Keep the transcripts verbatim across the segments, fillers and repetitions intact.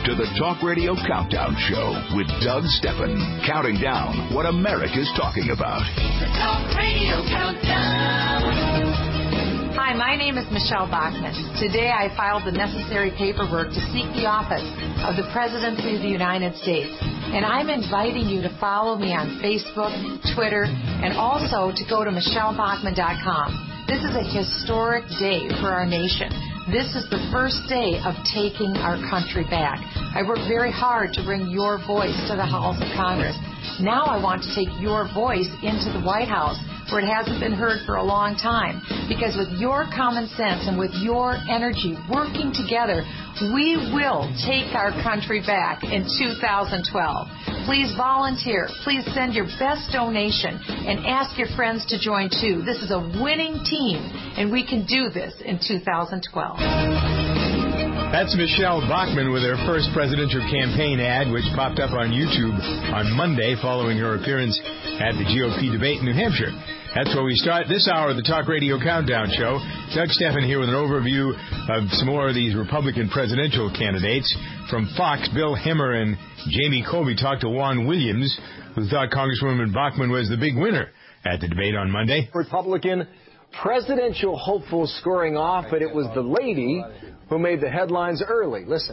to the Talk Radio Countdown Show with Doug Stephan, counting down what America's talking about. The Talk Radio Countdown. Hi, my name is Michelle Bachmann. Today I filed the necessary paperwork to seek the office of the Presidency of the United States. And I'm inviting you to follow me on Facebook, Twitter, and also to go to michelle bachmann dot com. This is a historic day for our nation. This is the first day of taking our country back. I worked very hard to bring your voice to the Halls of Congress. Now I want to take your voice into the White House, where it hasn't been heard for a long time. Because with your common sense and with your energy working together, we will take our country back in two thousand twelve. Please volunteer. Please send your best donation and ask your friends to join too. This is a winning team, and we can do this in two thousand twelve. That's Michelle Bachmann with her first presidential campaign ad, which popped up on YouTube on Monday following her appearance at the G O P debate in New Hampshire. That's where we start this hour of the Talk Radio Countdown Show. Doug Stephan here with an overview of some more of these Republican presidential candidates. From Fox, Bill Hemmer and Jamie Colby talked to Juan Williams, who thought Congresswoman Bachmann was the big winner at the debate on Monday. Republican presidential hopeful scoring off, but it was the lady who made the headlines early. Listen.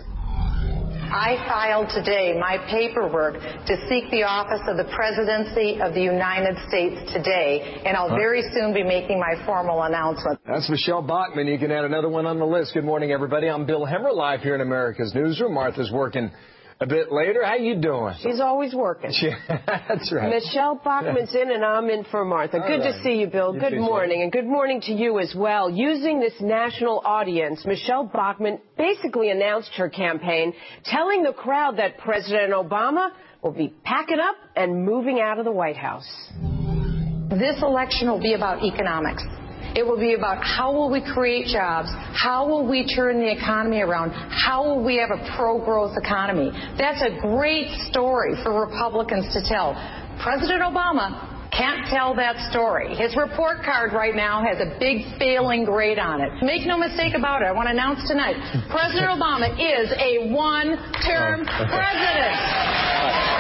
I filed today my paperwork to seek the office of the Presidency of the United States today, and I'll very soon be making my formal announcement. That's Michelle Bachmann. You can add another one on the list. Good morning, everybody. I'm Bill Hemmer, live here in America's Newsroom. Martha's working a bit later. How you doing? She's always working. That's right. Michelle Bachmann's in, and I'm in for Martha. All good right. to see you, Bill. You good morning, so. And good morning to you as well. Using this national audience, Michelle Bachmann basically announced her campaign, telling the crowd that President Obama will be packing up and moving out of the White House. This election will be about economics. It will be about how will we create jobs, how will we turn the economy around, how will we have a pro-growth economy. That's a great story for Republicans to tell. President Obama can't tell that story. His report card right now has a big failing grade on it. Make no mistake about it. I want to announce tonight, President Obama is a one-term president.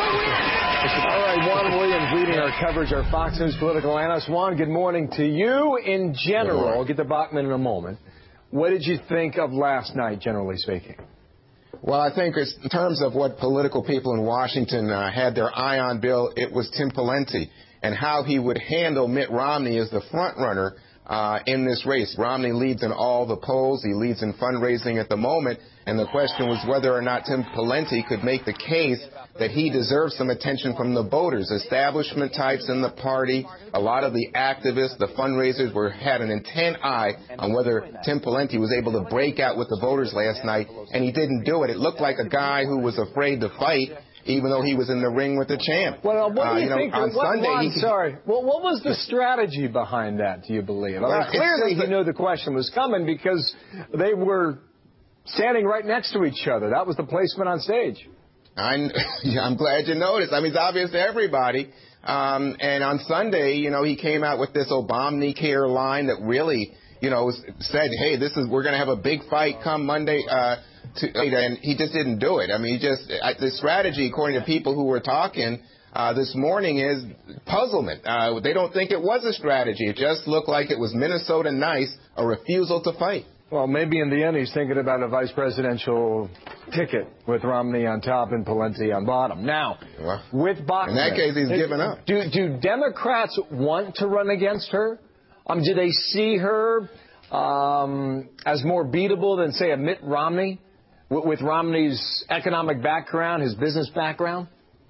All right, Juan Williams leading our coverage, our Fox News political analyst. Juan, good morning to you. In general, I'll get to Bachmann in a moment. What did you think of last night, generally speaking? Well, I think it's, in terms of what political people in Washington uh, had their eye on, Bill, it was Tim Pawlenty and how he would handle Mitt Romney as the front runner uh, in this race. Romney leads in all the polls. He leads in fundraising at the moment. And the question was whether or not Tim Pawlenty could make the case that he deserves some attention from the voters. Establishment types in the party, a lot of the activists, the fundraisers were had an intent eye on whether Tim Pawlenty was able to break out with the voters last night, and he didn't do it. It looked like a guy who was afraid to fight, even though he was in the ring with the champ. Well, what do uh, you, you know, think? on what, Sunday, Juan, he, sorry. Well, what was the strategy behind that, do you believe? Well, I mean, clearly he knew the question was coming because they were standing right next to each other. That was the placement on stage. I'm, I'm glad you noticed. I mean, it's obvious to everybody. Um, and on Sunday, you know, he came out with this Obamacare line that really, you know, said, hey, this is we're going to have a big fight come Monday. Uh, to, and he just didn't do it. I mean, he just I, the strategy, according to people who were talking uh, this morning, is puzzlement. Uh, they don't think it was a strategy. It just looked like it was Minnesota nice, a refusal to fight. Well, maybe in the end he's thinking about a vice presidential ticket with Romney on top and Pawlenty on bottom. Now, well, with Bachmann, in that case, he's given up. Do, do Democrats want to run against her? Um, do they see her um, as more beatable than, say, a Mitt Romney with, with Romney's economic background, his business background?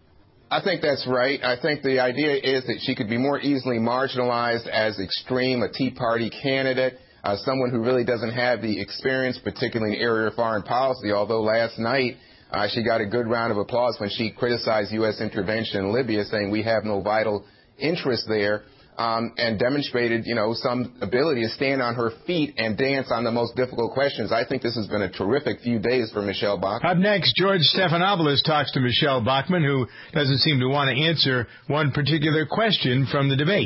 I think that's right. I think the idea is that she could be more easily marginalized as extreme, a Tea Party candidate. Uh, someone who really doesn't have the experience, particularly in the area of foreign policy, although last night uh, she got a good round of applause when she criticized U S intervention in Libya, saying we have no vital interest there, um, and demonstrated, you know, some ability to stand on her feet and dance on the most difficult questions. I think this has been a terrific few days for Michelle Bachmann. Up next, George Stephanopoulos talks to Michelle Bachmann, who doesn't seem to want to answer one particular question from the debate.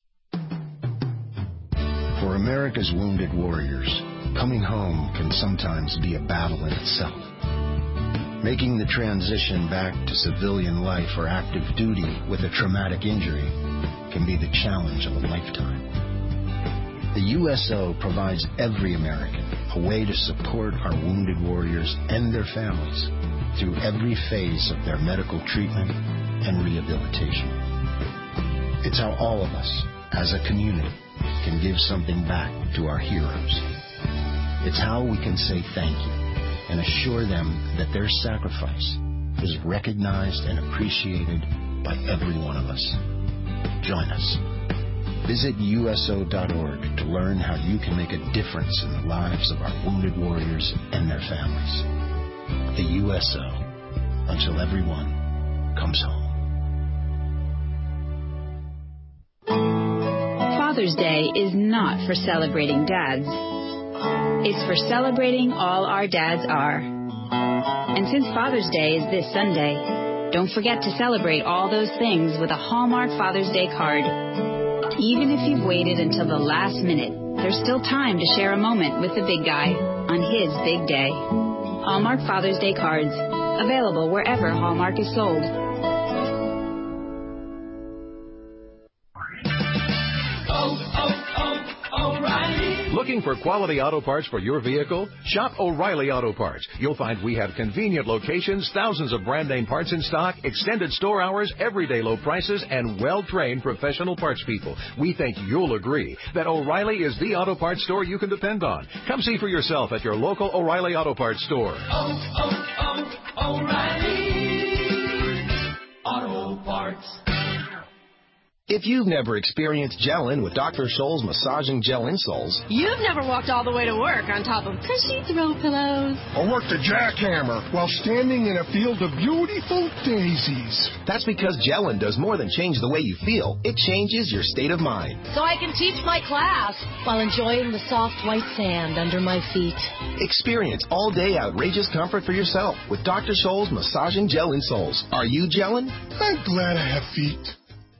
For America's wounded warriors, coming home can sometimes be a battle in itself. Making the transition back to civilian life or active duty with a traumatic injury can be the challenge of a lifetime. The U S O provides every American a way to support our wounded warriors and their families through every phase of their medical treatment and rehabilitation. It's how all of us, as a community, can give something back to our heroes. It's how we can say thank you and assure them that their sacrifice is recognized and appreciated by every one of us. Join us. Visit U S O dot org to learn how you can make a difference in the lives of our wounded warriors and their families. The U S O, until everyone comes home. Father's Day is not for celebrating dads. It's for celebrating all our dads are. And since Father's Day is this Sunday, don't forget to celebrate all those things with a Hallmark Father's Day card. Even if you've waited until the last minute, there's still time to share a moment with the big guy on his big day. Hallmark Father's Day cards, available wherever Hallmark is sold. Looking for quality auto parts for your vehicle? Shop O'Reilly Auto Parts. You'll find we have convenient locations, thousands of brand name parts in stock, extended store hours, everyday low prices, and well-trained professional parts people. We think you'll agree that O'Reilly is the auto parts store you can depend on. Come see for yourself at your local O'Reilly Auto Parts store. Oh, oh, oh, O'Reilly Auto Parts. If you've never experienced gel-in with Doctor Scholl's massaging gel insoles, you've never walked all the way to work on top of cushy throw pillows, or worked a jackhammer while standing in a field of beautiful daisies. That's because gel-in does more than change the way you feel. It changes your state of mind. So I can teach my class while enjoying the soft white sand under my feet. Experience all-day outrageous comfort for yourself with Doctor Scholl's massaging gel insoles. Are you gelling? I'm glad I have feet.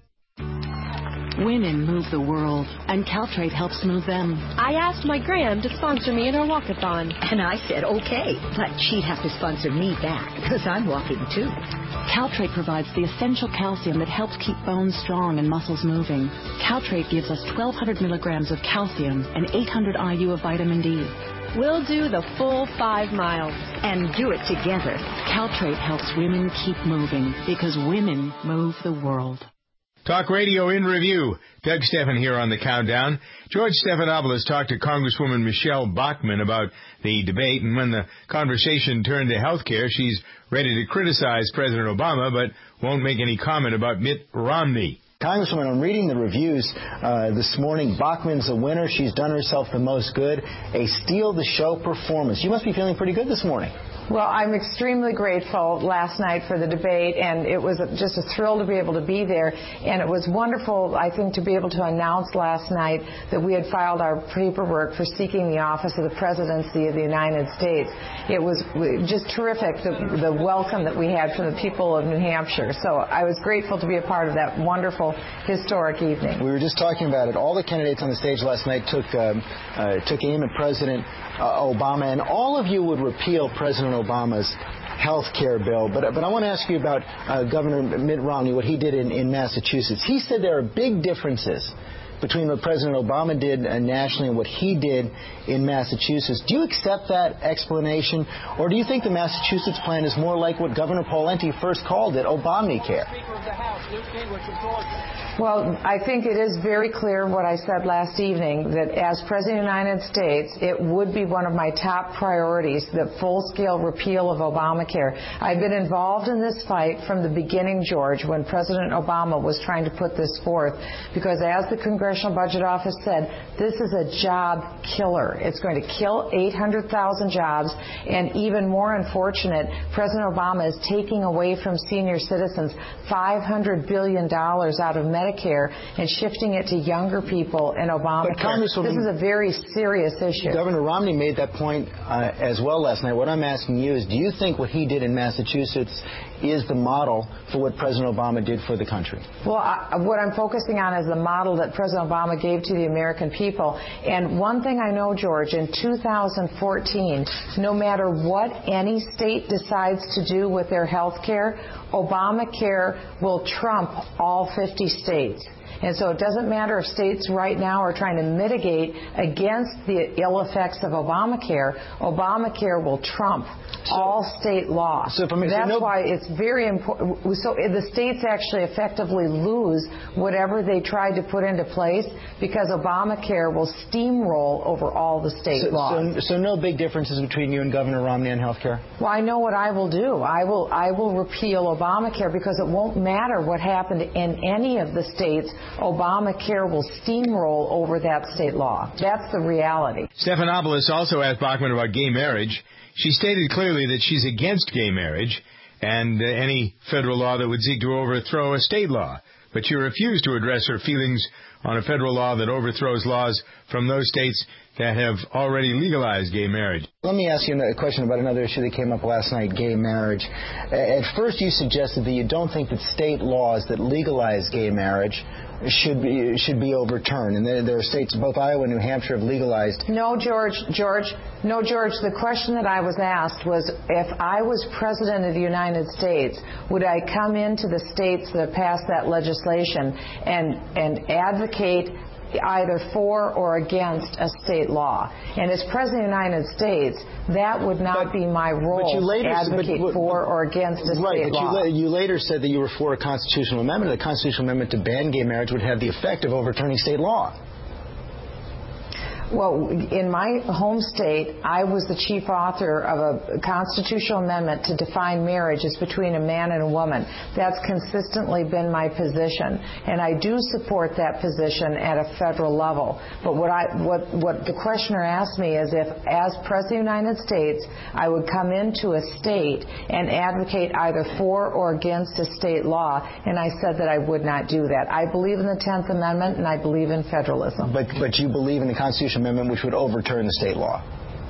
Women move the world, and Caltrate helps move them. I asked my gram to sponsor me in her walkathon. And I said, okay, but she'd have to sponsor me back, because I'm walking too. Caltrate provides the essential calcium that helps keep bones strong and muscles moving. Caltrate gives us twelve hundred milligrams of calcium and eight hundred I U of vitamin D. We'll do the full five miles. And do it together. Caltrate helps women keep moving, because women move the world. Talk Radio in Review. Doug Stephan here on the Countdown. George Stephanopoulos talked to Congresswoman Michelle Bachmann about the debate, and when the conversation turned to health care, she's ready to criticize President Obama, but won't make any comment about Mitt Romney. Congresswoman, I'm reading the reviews uh, this morning. Bachmann's a winner. She's done herself the most good. A steal-the-show performance. You must be feeling pretty good this morning. Well, I'm extremely grateful last night for the debate, and it was just a thrill to be able to be there. And it was wonderful, I think, to be able to announce last night that we had filed our paperwork for seeking the office of the presidency of the United States. It was just terrific, the, the welcome that we had from the people of New Hampshire. So I was grateful to be a part of that wonderful, historic evening. We were just talking about it. All the candidates on the stage last night took um, uh, took aim at President uh, Obama, and all of you would repeal President Obama's health care bill. But, but I want to ask you about uh, Governor Mitt Romney, what he did in, in Massachusetts. He said there are big differences between what President Obama did uh, nationally and what he did in Massachusetts. Do you accept that explanation, or do you think the Massachusetts plan is more like what Governor Pawlenty first called it, Obamacare? Well, I think it is very clear what I said last evening, that as President of the United States, it would be one of my top priorities, the full-scale repeal of Obamacare. I've been involved in this fight from the beginning, George, when President Obama was trying to put this forth, because as the Congressional Budget Office said, this is a job killer. It's going to kill eight hundred thousand jobs, and even more unfortunate, President Obama is taking away from senior citizens five hundred billion dollars out of Medicare Medicare and shifting it to younger people in Obamacare. This is a very serious issue. Governor Romney made that point uh, as well last night. What I'm asking you is, do you think what he did in Massachusetts is the model for what President Obama did for the country? Well, I, what I'm focusing on is the model that President Obama gave to the American people. And one thing I know, George, in two thousand fourteen, no matter what any state decides to do with their health care, Obamacare will trump all fifty states. And so it doesn't matter if states right now are trying to mitigate against the ill effects of Obamacare. Obamacare will trump so, all state law. So if I That's no, why it's very important. So the states actually effectively lose whatever they tried to put into place because Obamacare will steamroll over all the state so, laws. So, so no big differences between you and Governor Romney on health care? Well, I know what I will do. I will, I will repeal Obamacare because it won't matter what happened in any of the states. Obamacare will steamroll over that state law. That's the reality. Stephanopoulos also asked Bachmann about gay marriage. She stated clearly that she's against gay marriage and uh, any federal law that would seek to overthrow a state law. But she refused to address her feelings on a federal law that overthrows laws from those states that have already legalized gay marriage. Let me ask you a question about another issue that came up last night, gay marriage. At first you suggested that you don't think that state laws that legalize gay marriage should be should be overturned. And there, there are states, both Iowa and New Hampshire, have legalized. No, George, George, no, George. The question that I was asked was, if I was president of the United States, would I come into the states that passed that legislation and and advocate either for or against a state law? And as President of the United States, that would not but, be my role but you later, to advocate but, but, for or against a right, state but law. You, you later said that you were for a constitutional amendment. The constitutional amendment to ban gay marriage would have the effect of overturning state law. Well, in my home state, I was the chief author of a constitutional amendment to define marriage as between a man and a woman. That's consistently been my position, and I do support that position at a federal level. But what I, what, what the questioner asked me is if, as President of the United States, I would come into a state and advocate either for or against a state law, and I said that I would not do that. I believe in the tenth Amendment, and I believe in federalism. But, but you believe in the Constitutional Amendment which would overturn the state law?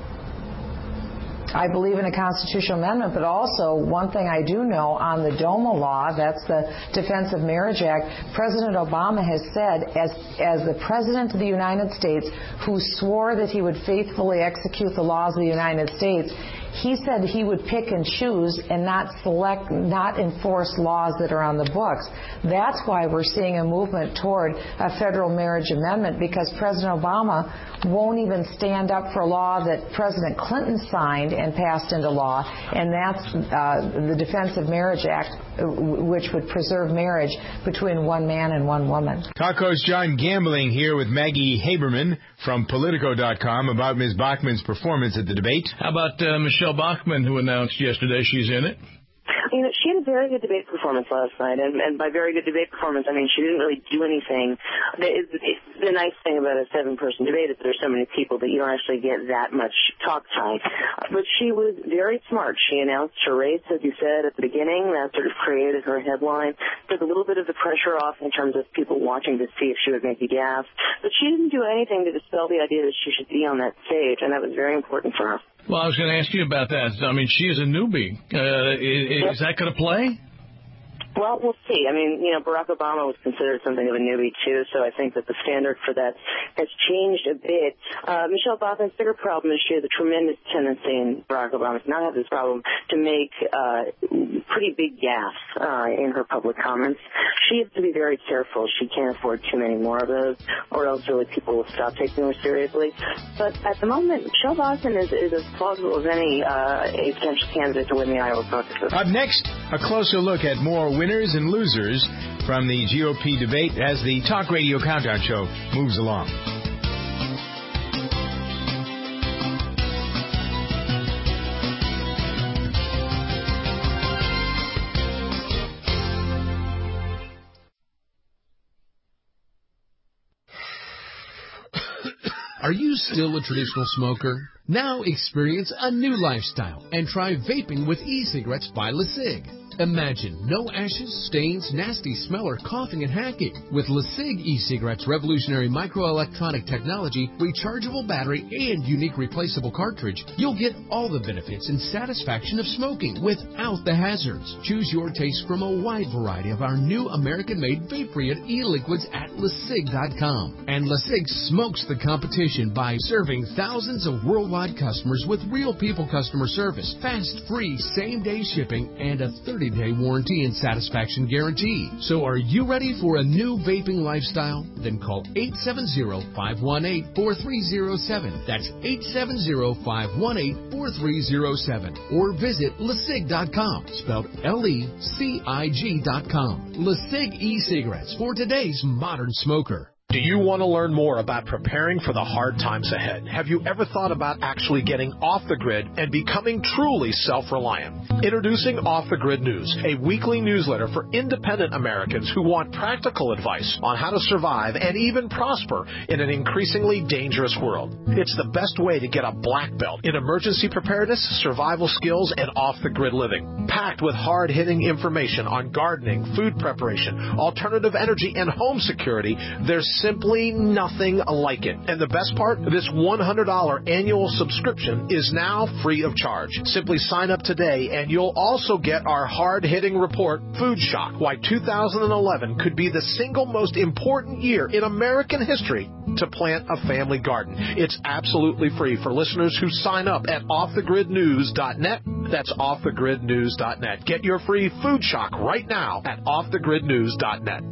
I believe in a constitutional amendment, but also one thing I do know on the DOMA law, that's the Defense of Marriage Act, President Obama has said, as, as the President of the United States, who swore that he would faithfully execute the laws of the United States, he said he would pick and choose and not select, not enforce laws that are on the books. That's why we're seeing a movement toward a federal marriage amendment, because President Obama won't even stand up for a law that President Clinton signed and passed into law, and that's uh, the Defense of Marriage Act, which would preserve marriage between one man and one woman. Talk host John Gambling here with Maggie Haberman from Politico dot com about Miz Bachmann's performance at the debate. How about uh, Michelle Bachmann, who announced yesterday she's in it? You know, she had a very good debate performance last night, and, and by very good debate performance, I mean she didn't really do anything. The, the, the nice thing about a seven-person debate is there's so many people that you don't actually get that much talk time. But she was very smart. She announced her race, as you said at the beginning. That sort of created her headline. Took a little bit of the pressure off in terms of people watching to see if she would make a gaffe. But she didn't do anything to dispel the idea that she should be on that stage, and that was very important for her. Well, I was going to ask you about that. I mean, she is a newbie. Uh, is, is that going to play? Well, we'll see. I mean, you know, Barack Obama was considered something of a newbie, too, so I think that the standard for that has changed a bit. Uh, Michelle Bachmann's bigger problem is she has a tremendous tendency, and Barack Obama does not have this problem, to make uh, pretty big gaffes uh, in her public comments. She has to be very careful. She can't afford too many more of those, or else really people will stop taking her seriously. But at the moment, Michelle Bachmann is, is as plausible as any uh, a potential candidate to win the Iowa caucus. Up next, a closer look at more winners and losers from the G O P debate as the Talk Radio Countdown Show moves along. Are you still a traditional smoker? Now experience a new lifestyle and try vaping with e-cigarettes by LeSig. Imagine no ashes, stains, nasty smell, or coughing and hacking. With LeSig e-cigarettes' revolutionary microelectronic technology, rechargeable battery, and unique replaceable cartridge, you'll get all the benefits and satisfaction of smoking without the hazards. Choose your taste from a wide variety of our new American-made vape-free e-liquids at LeSig dot com. And LeSig smokes the competition by serving thousands of worldwide customers with real people customer service, fast, free, same-day shipping, and a thirty-day warranty and satisfaction guarantee. So are you ready for a new vaping lifestyle? Then call eight seven zero, five one eight, four three zero seven. That's eight seven zero, five one eight, four three zero seven. Or visit LeSig dot com, spelled L E C I G dot com. LeSig e-cigarettes for today's modern smoker. Do you want to learn more about preparing for the hard times ahead? Have you ever thought about actually getting off the grid and becoming truly self-reliant? Introducing Off the Grid News, a weekly newsletter for independent Americans who want practical advice on how to survive and even prosper in an increasingly dangerous world. It's the best way to get a black belt in emergency preparedness, survival skills, and off-the-grid living. Packed with hard-hitting information on gardening, food preparation, alternative energy, and home security, there's simply nothing like it. And the best part, this one hundred dollars annual subscription is now free of charge. Simply sign up today and you'll also get our hard-hitting report, Food Shock, Why two thousand eleven Could Be the Single Most Important Year in American History to Plant a Family Garden. It's absolutely free for listeners who sign up at off the grid news dot net. That's off the grid news dot net. Get your free Food Shock right now at off the grid news dot net.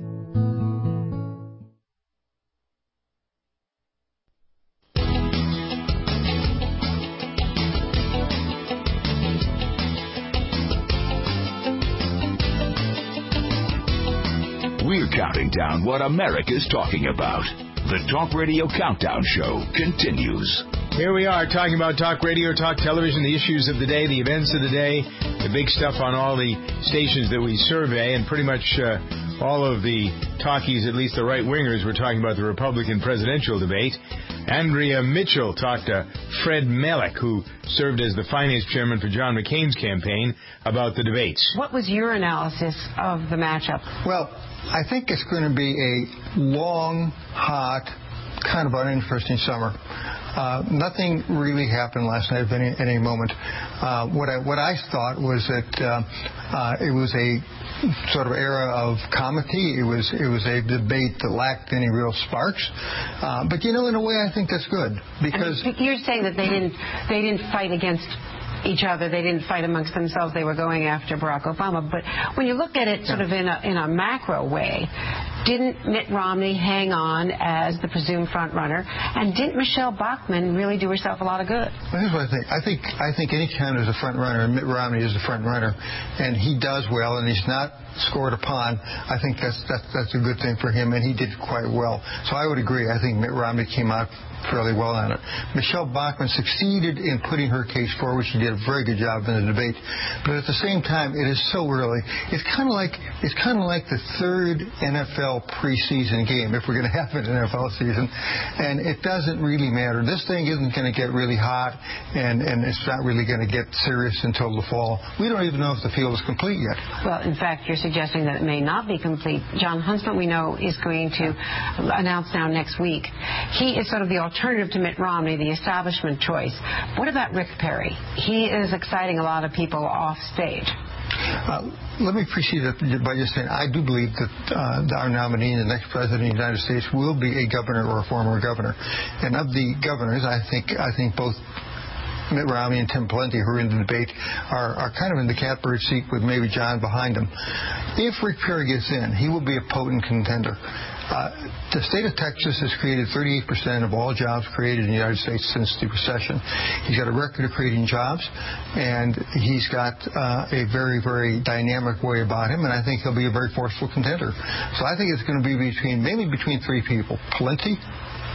We're counting down what America's talking about. The Talk Radio Countdown Show continues. Here we are talking about talk radio, talk television, the issues of the day, the events of the day, the big stuff on all the stations that we survey, and pretty much uh, all of the talkies, at least the right-wingers, were talking about the Republican presidential debate. Andrea Mitchell talked to Fred Malek, who served as the finance chairman for John McCain's campaign, about the debates. What was your analysis of the matchup? Well, I think it's going to be a long, hot, kind of uninteresting summer. Uh, nothing really happened last night at any, at any moment. Uh, what I what I thought was that uh, uh, it was a sort of era of comedy. It was it was a debate that lacked any real sparks. Uh, but you know, in a way, I think that's good because I mean, you're saying that they didn't they didn't fight against each other. They didn't fight amongst themselves. They were going after Barack Obama. But when you look at it sort of in a, in a macro way, didn't Mitt Romney hang on as the presumed front runner? And didn't Michelle Bachmann really do herself a lot of good? Well, here's what I think. I think I think any time there's a front runner, and Mitt Romney is the front runner, and he does well, and he's not scored upon, I think that's that's that's a good thing for him, and he did quite well. So I would agree. I think Mitt Romney came out fairly well on it. Michelle Bachmann succeeded in putting her case forward. She did a very good job in the debate. But at the same time, it is so early. It's kind of like it's kind of like the third N F L preseason game, if we're going to have an N F L season. And it doesn't really matter. This thing isn't going to get really hot, and, and it's not really going to get serious until the fall. We don't even know if the field is complete yet. Well, in fact, you're suggesting that it may not be complete. John Huntsman, we know, is going to announce now next week. He is sort of the alternative to Mitt Romney, the establishment choice. What about Rick Perry? He is exciting a lot of people off stage. Uh, let me precede it by just saying I do believe that uh, our nominee and the next president of the United States will be a governor or a former governor. And of the governors, I think I think both Mitt Romney and Tim Pawlenty, who are in the debate, are, are kind of in the catbird seat with maybe John behind him. If Rick Perry gets in, he will be a potent contender. Uh, the state of Texas has created thirty-eight percent of all jobs created in the United States since the recession. He's got a record of creating jobs, and he's got uh, a very, very dynamic way about him, and I think he'll be a very forceful contender. So I think it's going to be between, maybe between three people, Pawlenty,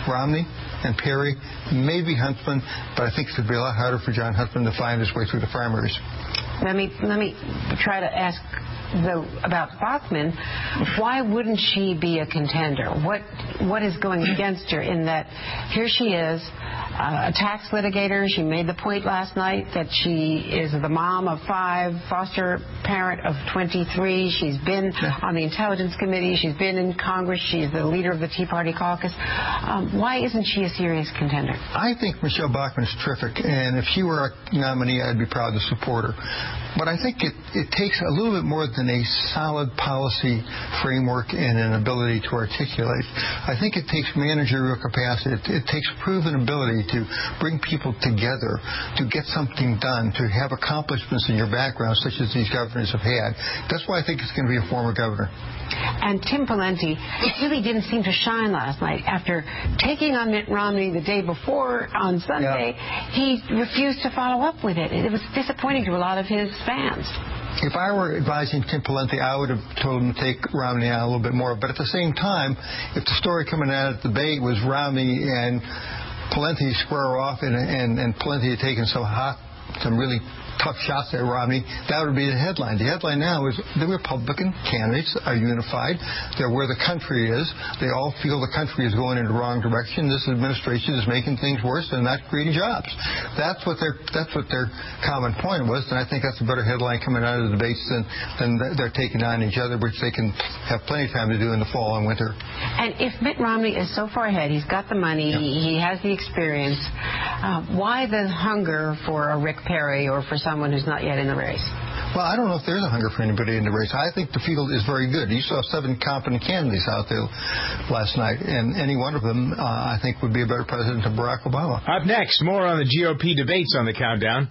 Romney and Perry, maybe Huntsman, but I think it's going to be a lot harder for John Huntsman to find his way through the primaries. Let me let me try to ask the, about Bachmann. Why wouldn't she be a contender? What what is going against her in that here she is, uh, a tax litigator. She made the point last night that she is the mom of five, foster parent of twenty-three. She's been on the Intelligence Committee. She's been in Congress. She's the leader of the Tea Party caucus. Um, why isn't she a serious contender? I think Michelle Bachmann is terrific, and if she were a nominee, I'd be proud to support her. But I think it, it takes a little bit more than a solid policy framework and an ability to articulate. I think it takes managerial capacity. It, it takes proven ability to bring people together, to get something done, to have accomplishments in your background, such as these governors have had. That's why I think it's going to be a former governor. And Tim Pawlenty really didn't seem to shine last night. After taking on Mitt Romney the day before on Sunday, yeah. he refused to follow up with it. It was disappointing to a lot of his fans. If I were advising Tim Pawlenty, I would have told him to take Romney out a little bit more. But at the same time, if the story coming out of the debate was Romney and Pawlenty square off and, and, and Pawlenty had taken some hot, some really tough shots at Romney, that would be the headline. The headline now is the Republican candidates are unified. They're where the country is. They all feel the country is going in the wrong direction. This administration is making things worse and not creating jobs. That's what their that's what their common point was, and I think that's a better headline coming out of the debates than, than they're taking on each other, which they can have plenty of time to do in the fall and winter. And if Mitt Romney is so far ahead, he's got the money, yep. he has the experience, uh, why the hunger for a Rick Perry or for someone who's not yet in the race? Well, I don't know if there's a hunger for anybody in the race. I think the field is very good. You saw seven competent candidates out there last night, and any one of them, uh, I think, would be a better president than Barack Obama. Up next, more on the G O P debates on the countdown.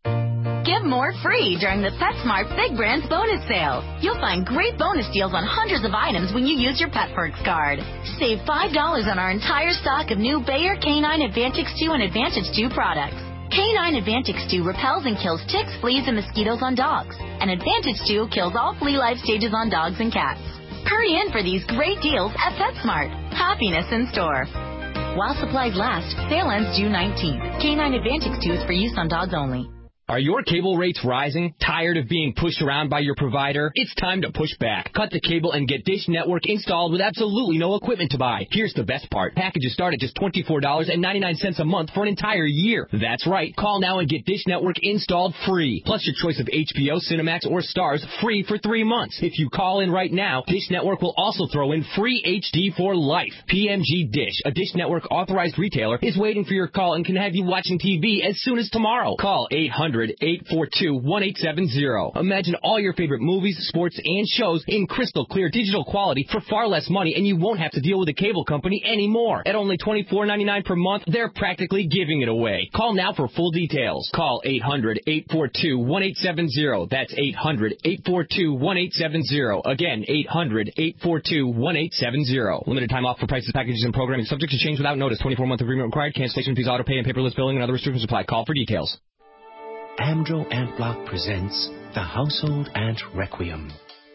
Give more free during the PetSmart Big Brands bonus sale. You'll find great bonus deals on hundreds of items when you use your Pet Perks card. Save five dollars on our entire stock of new Bayer Canine Advantix two and Advantage two products. Canine Advantix two repels and kills ticks, fleas, and mosquitoes on dogs. And Advantage two kills all flea life stages on dogs and cats. Hurry in for these great deals at PetSmart. Happiness in store. While supplies last, sale ends June nineteenth. Canine Advantix two is for use on dogs only. Are your cable rates rising? Tired of being pushed around by your provider? It's time to push back. Cut the cable and get Dish Network installed with absolutely no equipment to buy. Here's the best part. Packages start at just twenty-four dollars and ninety-nine cents a month for an entire year. That's right. Call now and get Dish Network installed free. Plus your choice of H B O, Cinemax, or Stars free for three months. If you call in right now, Dish Network will also throw in free H D for life. P M G Dish, a Dish Network authorized retailer, is waiting for your call and can have you watching T V as soon as tomorrow. Call eight hundred, eight four two, one eight seven zero. Imagine all your favorite movies, sports, and shows in crystal clear digital quality for far less money, and you won't have to deal with a cable company anymore. At only twenty-four ninety-nine per month, they're practically giving it away. Call now for full details. Call eight hundred, eight four two, one eight seven zero. That's eight hundred, eight four two, one eight seven zero. Again, eight hundred, eight four two, one eight seven zero. Limited time offer for prices, packages, and programming subject to change without notice. twenty-four month agreement required. Cancellation fees, auto pay, and paperless billing and other restrictions apply. Call for details. Amdro Ant Block presents The Household Ant Requiem.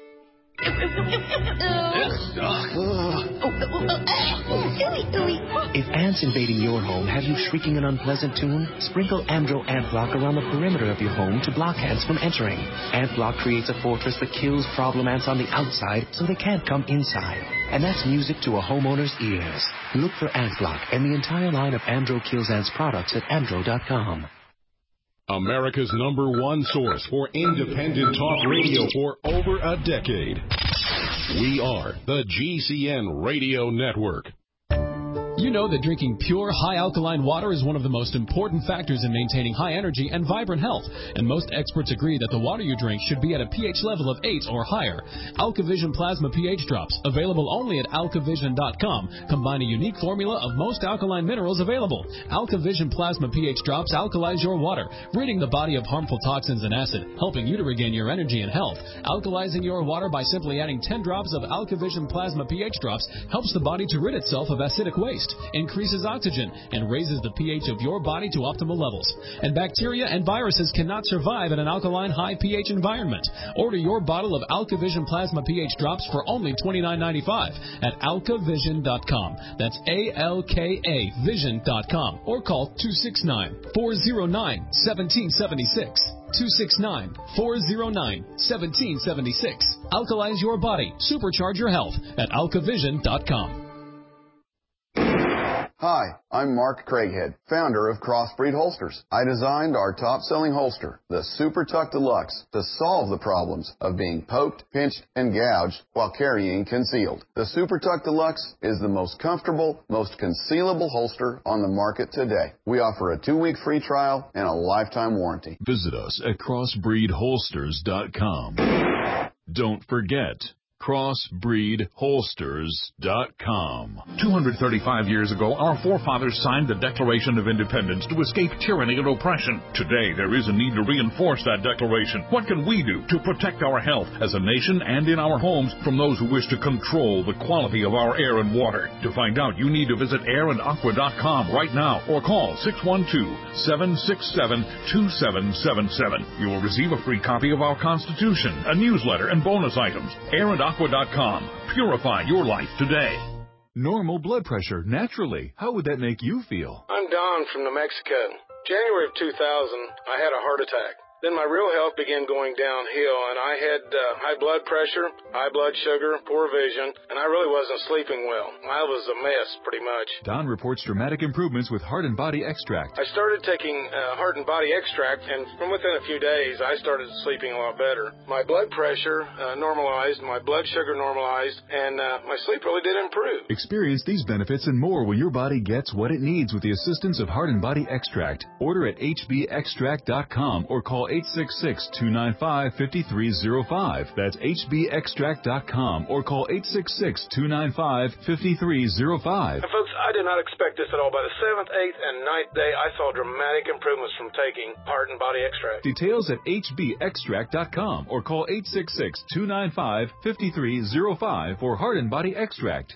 If ants invading your home have you shrieking an unpleasant tune, sprinkle Amdro Ant Block around the perimeter of your home to block ants from entering. Ant Block creates a fortress that kills problem ants on the outside so they can't come inside. And that's music to a homeowner's ears. Look for Ant Block and the entire line of Amdro Kills Ants products at amdro dot com. America's number one source for independent talk radio for over a decade. We are the G C N Radio Network. You know that drinking pure, high-alkaline water is one of the most important factors in maintaining high energy and vibrant health, and most experts agree that the water you drink should be at a pH level of eight or higher. AlkaVision Plasma pH Drops, available only at alkavision dot com, combine a unique formula of most alkaline minerals available. AlkaVision Plasma pH Drops alkalize your water, ridding the body of harmful toxins and acid, helping you to regain your energy and health. Alkalizing your water by simply adding ten drops of AlkaVision Plasma pH Drops helps the body to rid itself of acidic waste. boost, increases oxygen, and raises the pH of your body to optimal levels. And bacteria and viruses cannot survive in an alkaline high pH environment. Order your bottle of AlkaVision Plasma pH drops for only twenty-nine ninety-five at alka vision dot com. That's A L K A vision dot com. Or call two six nine, four oh nine, one seven seven six. two six nine, four oh nine, one seven seven six. Alkalize your body. Supercharge your health at alka vision dot com. Hi, I'm Mark Craighead, founder of Crossbreed Holsters. I designed our top-selling holster, the Super Tuck Deluxe, to solve the problems of being poked, pinched, and gouged while carrying concealed. The Super Tuck Deluxe is the most comfortable, most concealable holster on the market today. We offer a two-week free trial and a lifetime warranty. Visit us at crossbreed holsters dot com. Don't forget, crossbreed holsters dot com. two hundred thirty-five years ago, our forefathers signed the Declaration of Independence to escape tyranny and oppression. Today, there is a need to reinforce that declaration. What can we do to protect our health as a nation and in our homes from those who wish to control the quality of our air and water? To find out, you need to visit air and aqua dot com right now or call six one two, seven six seven, two seven seven seven. You will receive a free copy of our Constitution, a newsletter, and bonus items. air and aqua dot com. Purify your life today. Normal blood pressure, naturally. How would that make you feel? I'm Don from New Mexico. January of two thousand, I had a heart attack. Then my real health began going downhill, and I had uh, high blood pressure, high blood sugar, poor vision, and I really wasn't sleeping well. I was a mess, pretty much. Don reports dramatic improvements with Heart and Body Extract. I started taking uh, Heart and Body Extract, and from within a few days, I started sleeping a lot better. My blood pressure uh, normalized, my blood sugar normalized, and uh, my sleep really did improve. Experience these benefits and more when your body gets what it needs with the assistance of Heart and Body Extract. Order at h b extract dot com or call eight six six, two nine five, five three zero five. That's h b extract dot com or call eight six six, two nine five, five three zero five. And folks, I did not expect this at all. By the seventh, eighth, and ninth day, I saw dramatic improvements from taking Heart and Body Extract. Details at h b extract dot com or call eight six six, two nine five, five three zero five for Heart and Body Extract.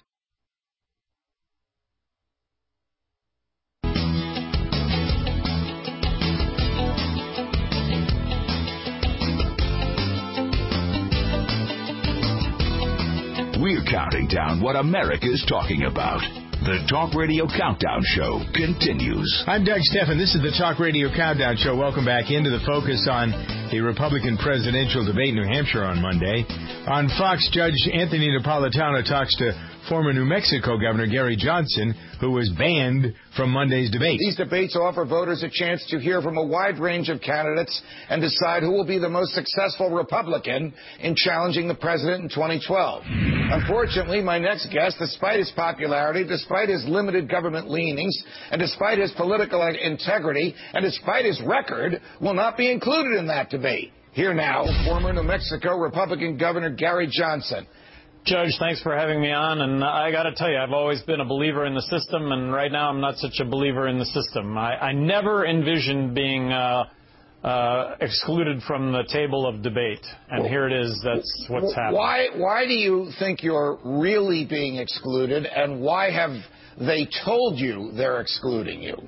We're counting down what America's talking about. The Talk Radio Countdown Show continues. I'm Doug Stephan. This is the Talk Radio Countdown Show. Welcome back into the focus on the Republican presidential debate in New Hampshire on Monday. On Fox, Judge Anthony Napolitano talks to former New Mexico Governor Gary Johnson, who was banned from Monday's debate. These debates offer voters a chance to hear from a wide range of candidates and decide who will be the most successful Republican in challenging the president in twenty twelve. Unfortunately, my next guest, despite his popularity, despite his limited government leanings, and despite his political integrity, and despite his record, will not be included in that debate. Here now, former New Mexico Republican Governor Gary Johnson. Judge, thanks for having me on, and I got to tell you, I've always been a believer in the system, and right now I'm not such a believer in the system. I, I never envisioned being uh, uh, excluded from the table of debate, and well, here it is. That's what's happening. Why, why do you think you're really being excluded, and why have they told you they're excluding you?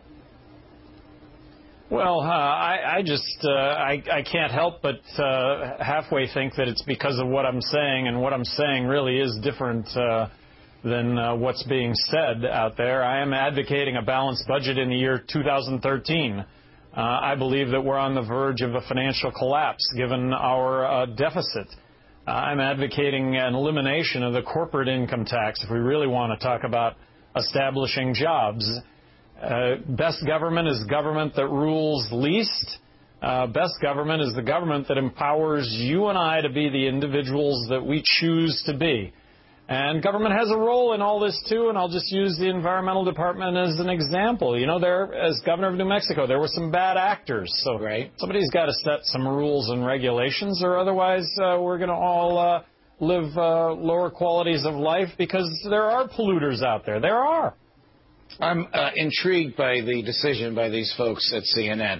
Well, uh, I, I just, uh, I, I can't help but uh, halfway think that it's because of what I'm saying, and what I'm saying really is different uh, than uh, what's being said out there. I am advocating a balanced budget in the year two thousand thirteen. Uh, I believe that we're on the verge of a financial collapse given our uh, deficit. Uh, I'm advocating an elimination of the corporate income tax if we really want to talk about establishing jobs. Uh, best government is government that rules least. Uh, best government is the government that empowers you and I to be the individuals that we choose to be. And government has a role in all this, too, and I'll just use the Environmental Department as an example. You know, there, as governor of New Mexico, there were some bad actors. So right. Somebody's got to set some rules and regulations, or otherwise uh, we're going to all uh, live uh, lower qualities of life, because there are polluters out there. There are. I'm uh, intrigued by the decision by these folks at C N N.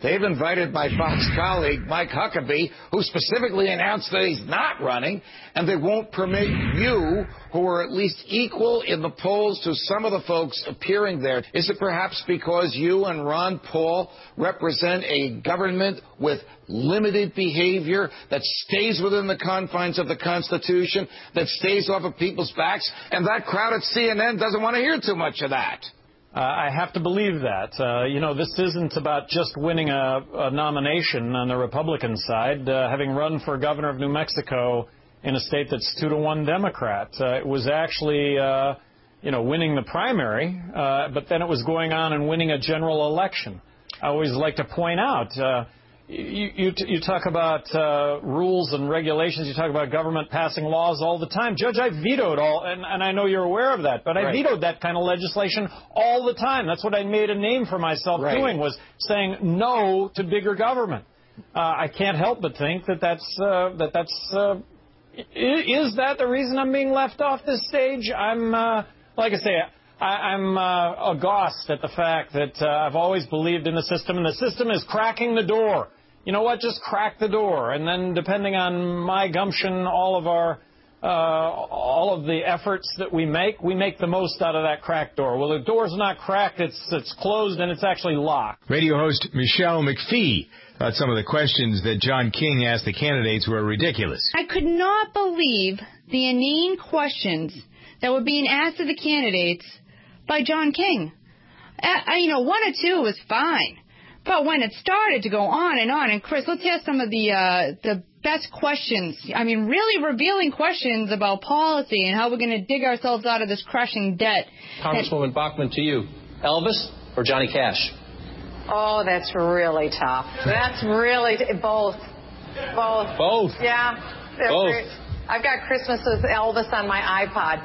They've invited my Fox colleague, Mike Huckabee, who specifically announced that he's not running, and they won't permit you, who are at least equal in the polls to some of the folks appearing there. Is it perhaps because you and Ron Paul represent a government with limited behavior that stays within the confines of the Constitution, that stays off of people's backs, and that crowd at C N N doesn't want to hear too much of that? Uh, I have to believe that. Uh, you know, this isn't about just winning a, a nomination on the Republican side. Uh, having run for governor of New Mexico in a state that's two to one Democrat, uh, it was actually, uh, you know, winning the primary, uh, but then it was going on and winning a general election. I always like to point out, uh, you, you, you talk about uh, rules and regulations. You talk about government passing laws all the time. Judge, I vetoed all, and, and I know you're aware of that, but I right. vetoed that kind of legislation all the time. That's what I made a name for myself right. doing, was saying no to bigger government. Uh, I can't help but think that that's, uh, that that's uh, is that the reason I'm being left off this stage? I'm, uh, like I say, I, I'm uh, aghast at the fact that uh, I've always believed in the system, and the system is cracking the door. You know what? Just crack the door, and then depending on my gumption, all of our, uh, all of the efforts that we make, we make the most out of that cracked door. Well, the door's not cracked; it's it's closed and it's actually locked. Radio host Michelle McPhee about some of the questions that John King asked the candidates were ridiculous. I could not believe the inane questions that were being asked of the candidates by John King. Uh, you know, one or two was fine. But when it started to go on and on, and Chris, let's hear some of the uh, the best questions. I mean, really revealing questions about policy and how we're going to dig ourselves out of this crushing debt. Congresswoman Bachmann, to you, Elvis or Johnny Cash? Oh, that's really tough. That's really t- both, both, both. Yeah, both. Great. I've got Christmas with Elvis on my iPod.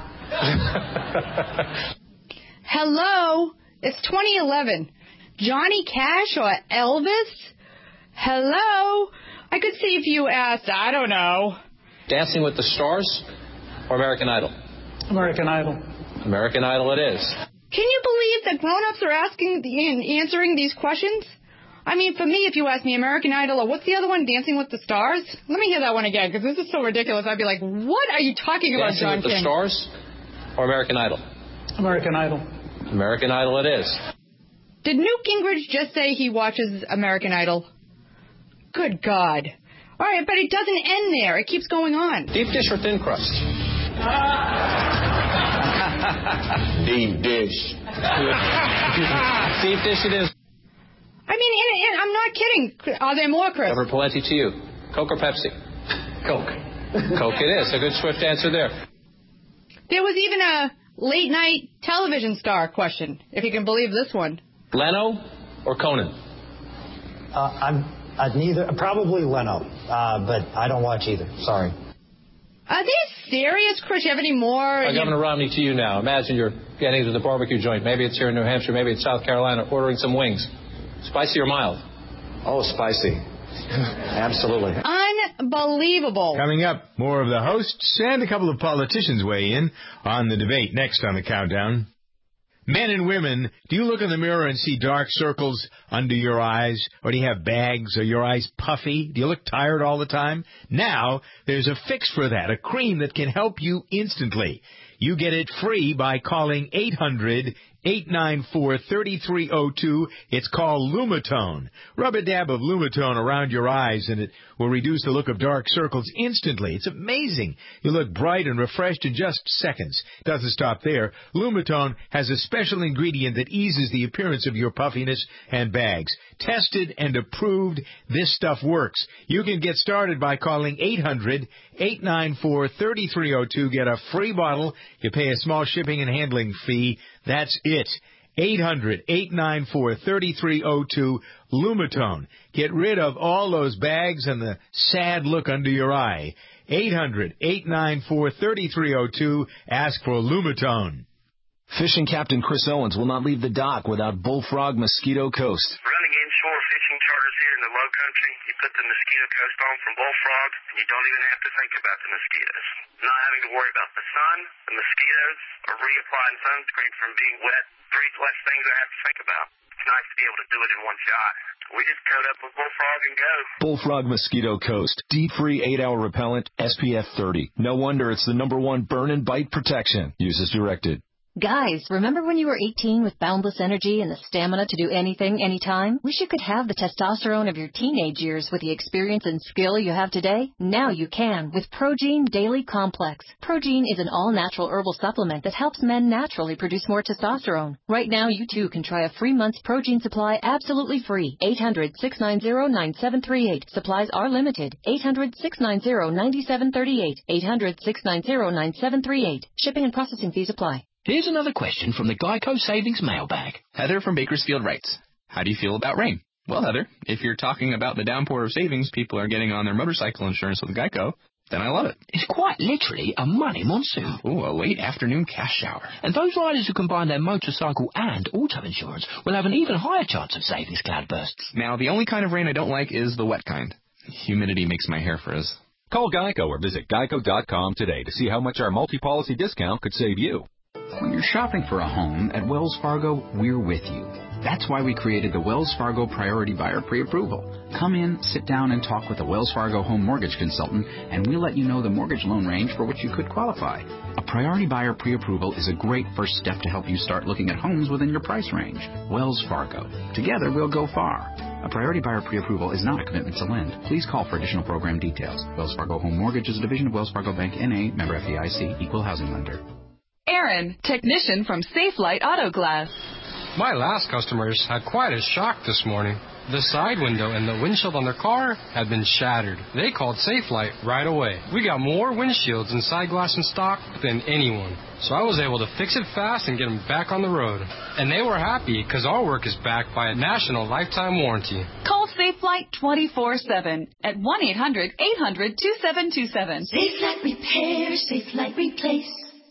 Hello, it's twenty eleven. Johnny Cash or Elvis? Hello? I could see if you asked, I don't know. Dancing with the Stars or American Idol? American Idol. American Idol it is. Can you believe that grown-ups are asking and answering these questions? I mean, for me, if you ask me American Idol or what's the other one, Dancing with the Stars? Let me hear that one again, because this is so ridiculous. I'd be like, what are you talking about, John King? Dancing with the Stars or American Idol? American Idol. American Idol it is. Did Newt Gingrich just say he watches American Idol? Good God. All right, but it doesn't end there. It keeps going on. Deep dish or thin crust? Deep dish. Deep dish it is. I mean, and, and I'm not kidding. Are there more, Chris? Ever plenty to you. Coke or Pepsi? Coke. Coke it is. A good swift answer there. There was even a late-night television star question, if you can believe this one. Leno or Conan? Uh, I'm uh, neither. Probably Leno, uh, but I don't watch either. Sorry. Are they serious, Chris? You have any more? Uh, Governor Romney, to you now. Imagine you're getting to the barbecue joint. Maybe it's here in New Hampshire. Maybe it's South Carolina. Ordering some wings. Spicy or mild? Oh, spicy. Absolutely. Unbelievable. Coming up, more of the hosts and a couple of politicians weigh in on the debate next on the countdown. Men and women, do you look in the mirror and see dark circles under your eyes? Or do you have bags? Are your eyes puffy? Do you look tired all the time? Now, there's a fix for that, a cream that can help you instantly. You get it free by calling eight hundred, eight nine four, three three zero two. It's called Lumitone. Rub a dab of Lumitone around your eyes, and it will reduce the look of dark circles instantly. It's amazing. You look bright and refreshed in just seconds. Doesn't stop there. Lumitone has a special ingredient that eases the appearance of your puffiness and bags. Tested and approved, this stuff works. You can get started by calling eight hundred, eight nine four, three three zero two. Get a free bottle. You pay a small shipping and handling fee. That's it. eight hundred, eight nine four, three three zero two. Lumitone. Get rid of all those bags and the sad look under your eye. eight hundred, eight nine four, three three zero two. Ask for Lumitone. Fishing Captain Chris Owens will not leave the dock without Bullfrog Mosquito Coast. Running inshore fishing charters here in the low country, you put the Mosquito Coast on from Bullfrog, and you don't even have to think about the mosquitoes. Not having to worry about the sun, the mosquitoes, or reapplying sunscreen from being wet three less things I have to think about. It's nice to be able to do it in one shot. We just coat up with Bullfrog and go. Bullfrog Mosquito Coast. Deep-free eight-hour repellent, S P F thirty. No wonder it's the number one burn and bite protection. Use as directed. Guys, remember when you were eighteen with boundless energy and the stamina to do anything, anytime? Wish you could have the testosterone of your teenage years with the experience and skill you have today? Now you can with Progene Daily Complex. Progene is an all-natural herbal supplement that helps men naturally produce more testosterone. Right now, you too can try a free month's Progene supply absolutely free. eight hundred, six nine zero, nine seven three eight. Supplies are limited. eight hundred, six nine zero, nine seven three eight. eight hundred, six nine zero, nine seven three eight. Shipping and processing fees apply. Here's another question from the Geico Savings Mailbag. Heather from Bakersfield writes, how do you feel about rain? Well, Heather, if you're talking about the downpour of savings people are getting on their motorcycle insurance with Geico, then I love it. It's quite literally a money monsoon. Ooh, a late afternoon cash shower. And those riders who combine their motorcycle and auto insurance will have an even higher chance of savings cloudbursts. Now, the only kind of rain I don't like is the wet kind. Humidity makes my hair frizz. Call Geico or visit geico dot com today to see how much our multi-policy discount could save you. When you're shopping for a home, at Wells Fargo, we're with you. That's why we created the Wells Fargo Priority Buyer Pre-Approval. Come in, sit down, and talk with a Wells Fargo home mortgage consultant, and we'll let you know the mortgage loan range for which you could qualify. A Priority Buyer Pre-Approval is a great first step to help you start looking at homes within your price range. Wells Fargo. Together, we'll go far. A Priority Buyer Pre-Approval is not a commitment to lend. Please call for additional program details. Wells Fargo Home Mortgage is a division of Wells Fargo Bank, N A, member F D I C, equal housing lender. Aaron, technician from Safe Light Auto Glass. My last customers had quite a shock this morning. The side window and the windshield on their car had been shattered. They called Safe Light right away. We got more windshields and side glass in stock than anyone, so I was able to fix it fast and get them back on the road. And they were happy because our work is backed by a national lifetime warranty. Call Safe Light twenty-four seven at one eight hundred, eight hundred, two seven two seven. Safe Light Repair, Safe Light Replace.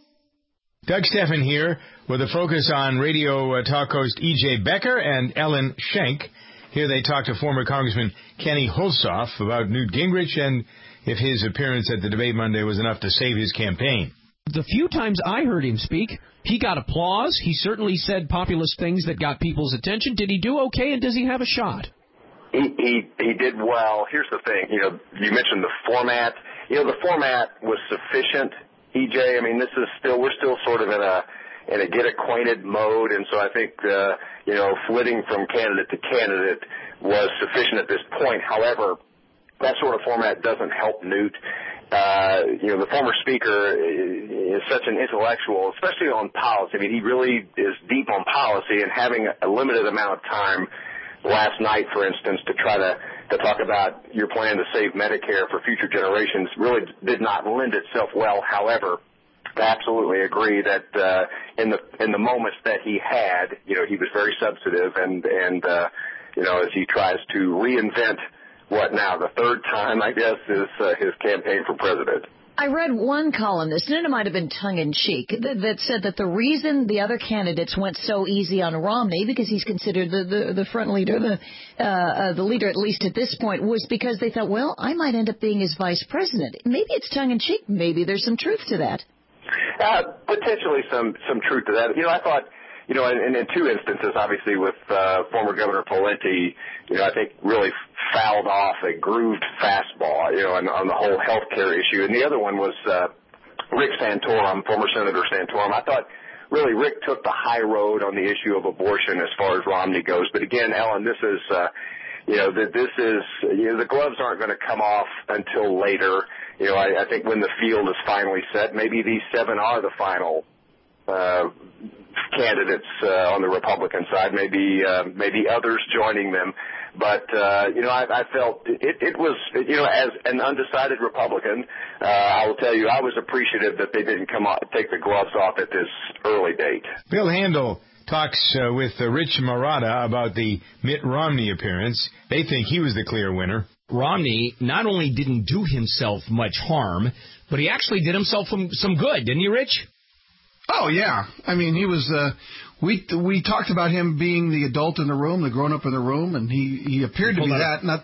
Doug Steffen here with a focus on radio uh, talk host E J Becker and Ellen Schenk. Here they talk to former Congressman Kenny Hulshoff about Newt Gingrich and if his appearance at the debate Monday was enough to save his campaign. The few times I heard him speak, he got applause. He certainly said populist things that got people's attention. Did he do okay, and does he have a shot? He, he, he did well. Here's the thing. You know, you mentioned the format. You know, the format was sufficient. E J, I mean, this is still, we're still sort of in a, in a get acquainted mode, and so I think, uh, you know, flitting from candidate to candidate was sufficient at this point. However, that sort of format doesn't help Newt. Uh, you know, the former speaker is such an intellectual, especially on policy. I mean, he really is deep on policy, and having a limited amount of time last night, for instance, to try to, to talk about your plan to save Medicare for future generations really did not lend itself well. However, I absolutely agree that uh, in the in the moments that he had, you know, he was very substantive, and and uh, you know, as he tries to reinvent what now the third time, I guess, is uh, his campaign for president. I read one columnist, and it might have been tongue-in-cheek, that, that said that the reason the other candidates went so easy on Romney, because he's considered the, the, the front leader, the uh, uh, the leader at least at this point, was because they thought, well, I might end up being his vice president. Maybe it's tongue-in-cheek. Maybe there's some truth to that. Uh, potentially some, some truth to that. You know, I thought, you know, in, in two instances, obviously, with uh, former Governor Pawlenty, you know, I think really fouled off a grooved fastball, you know, on, on the whole health care issue. And the other one was uh, Rick Santorum, former Senator Santorum. I thought really Rick took the high road on the issue of abortion as far as Romney goes. But again, Ellen, this is, uh, you know, that this is, you know, the gloves aren't going to come off until later. You know, I, I think when the field is finally set, maybe these seven are the final uh candidates uh, on the Republican side, maybe uh, maybe others joining them. But, uh, you know, I, I felt it, it was, you know, as an undecided Republican, uh, I will tell you, I was appreciative that they didn't come out, take the gloves off at this early date. Bill Handel talks uh, with uh, Rich Marotta about the Mitt Romney appearance. They think he was the clear winner. Romney not only didn't do himself much harm, but he actually did himself some, some good, didn't he, Rich? Oh, yeah. I mean, he was, uh, we we talked about him being the adult in the room, the grown-up in the room, and he, he appeared to be that. Not,